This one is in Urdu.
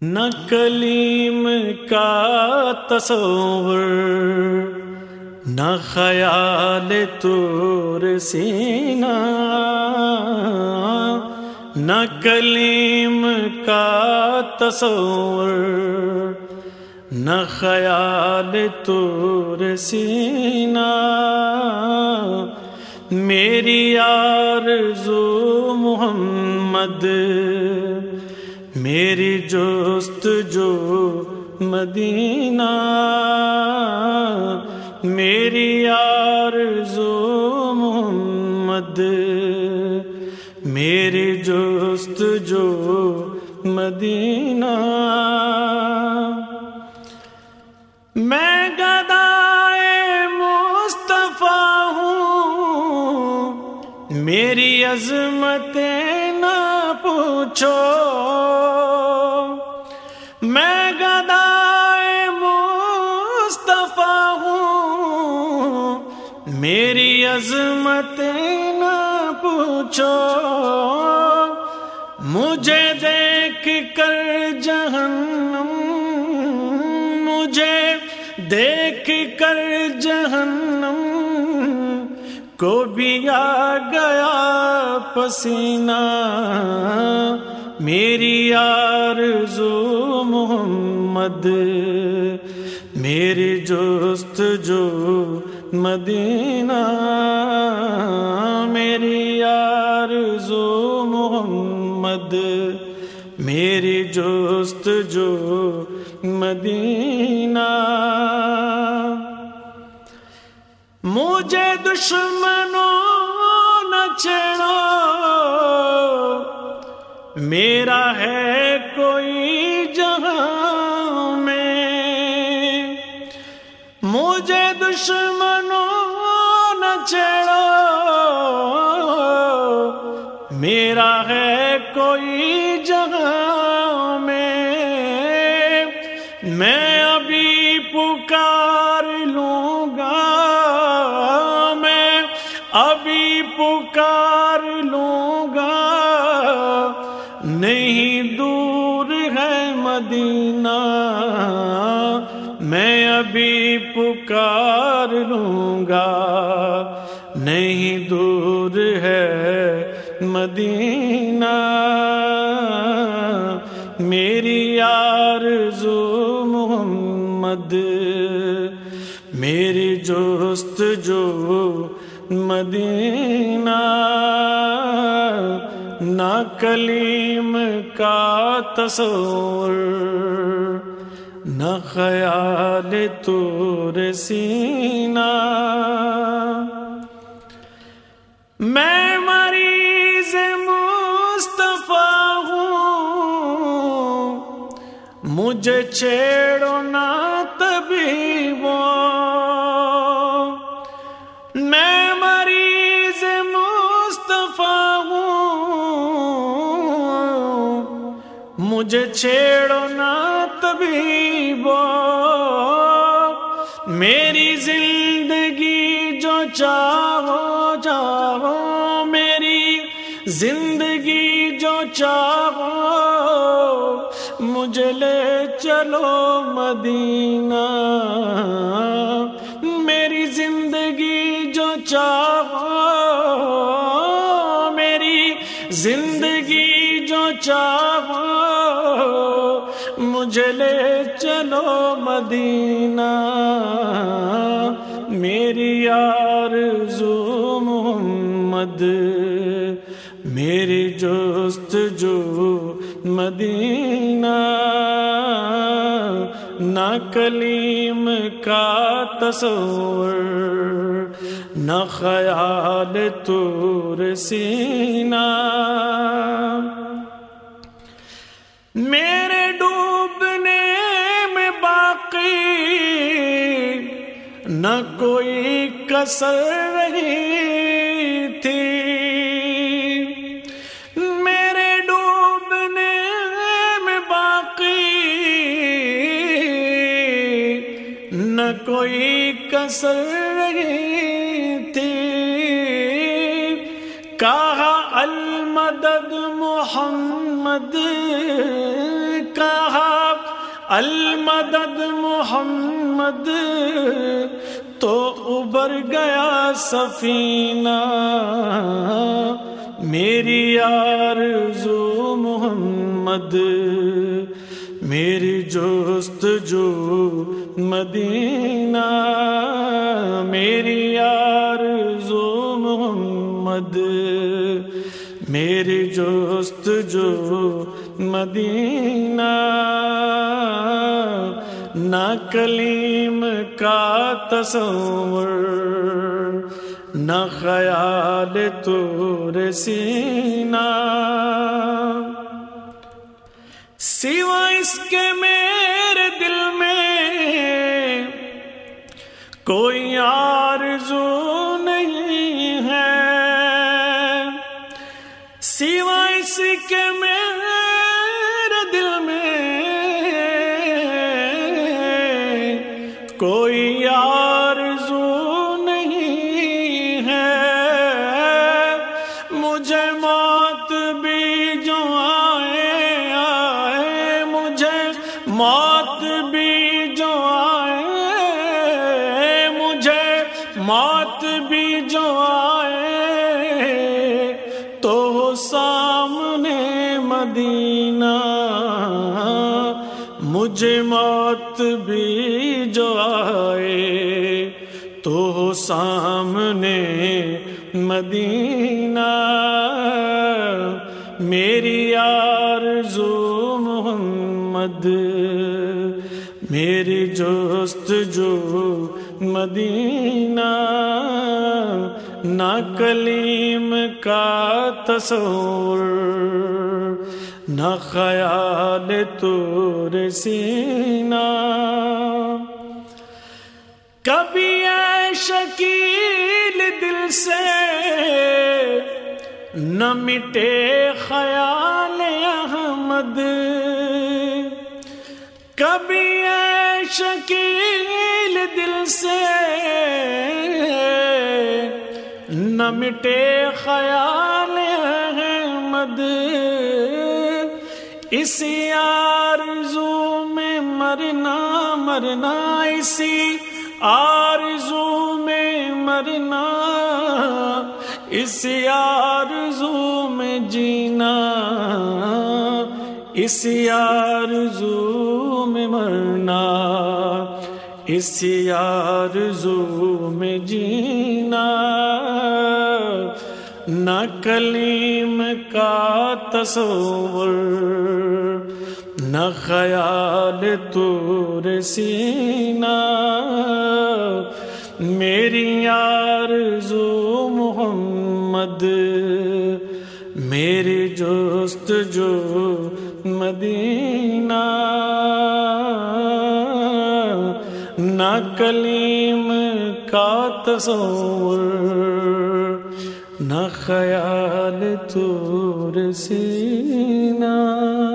نہ کلیم کا تصور، نہ خیال طور سینہ، نہ کلیم کا تصور، نہ خیال طور سینہ، میری آرزو محمد، میری جستجو مدینہ، میری آرزو محمد، میری جستجو مدینہ، میں گدائے مصطفیٰ ہوں، میری عظمتیں نہ پوچھو، میں گدائے مصطفیٰ ہوں، میری عظمتیں نہ پوچھو، مجھے دیکھ کر جہنم، مجھے دیکھ کر جہنم کو بھی آ گیا پسینہ، میری آرزو محمد، میری جستجو مدینہ، میری آرزو محمد، میری جستجو مدینہ، مجھے دشمنوں نہ چھیڑو، میرا ہے کوئی جہاں میں، مجھے دشمنوں نہ چھیڑو، میرا ہے کوئی جہاں میں ابھی پکار لوں گا، میں ابھی پکار لوں گا، نہیں دور ہے مدینہ، میں ابھی پکار لوں گا، نہیں دور ہے مدینہ، میری آرزو محمد، میری جستجو مدینہ، نہ کلیم کا تصور، نہ خیال طور سینہ، میں مریض مصطفیٰ ہوں، مجھے چھیڑو نہ طبیبو، میں مریض مصطفیٰ ہوں، مجھے چھیڑو نہ طبیبو، میری زندگی جو چاہو چاہو، میری زندگی جو چاہو، مجھے لے چلو مدینہ، میری زندگی جو چاہو، میری زندگی جو چاہو، مجھے لے چلو مدینہ، میری آرزو محمد، میری جستجو مدینہ، نہ کلیم کا تصور، نہ خیال طور سینہ، میرے ڈوبنے میں باقی نہ کوئی کسر رہی تھی، میرے ڈوبنے میں باقی نہ کوئی کسر رہی تھی، کہا المدد محمد، کہا المدد محمد تو ابھر گیا سفینہ، میری آرزو محمد، میری جستجو مدینہ، میری آرزو محمد، میری جستجو مدینہ، نہ کلیم کا تصور، نہ خیال طور سینہ، سوا اس کے میرے دل میں کوئی آرزو نہیں ہے، سوا اس کے میرے دل میں کوئی آرزو نہیں ہے، مجھے موت بھی جو آئے، مجھے موت بھی جو آئے، مجھے موت بھی جو آئے تو سامنے مدینہ، مجھے موت بھی جو آئے تو سامنے مدینہ، میری آرزو محمد، میری جستجو مدینہ، نہ کلیم کا تصور، نہ خیال طور سینہ، کبھی اے شکیل دل سے نہ مٹے خیال احمد، کبھی اے شکیل دل سے نہ مٹے خیال احمد، اسی آرزو میں مرنا مرنا، اسی آرزو میں مرنا، اسی آرزو میں جینا، اسی آرزو میں مرنا، اسی آرزو میں جینا، نہ کلیم کا تصور، نہ خیال طور سینہ، میری آرزو محمد، میری جستجو مدینہ، نہ کلیم کا تصور، نہ خیال طور سینہ۔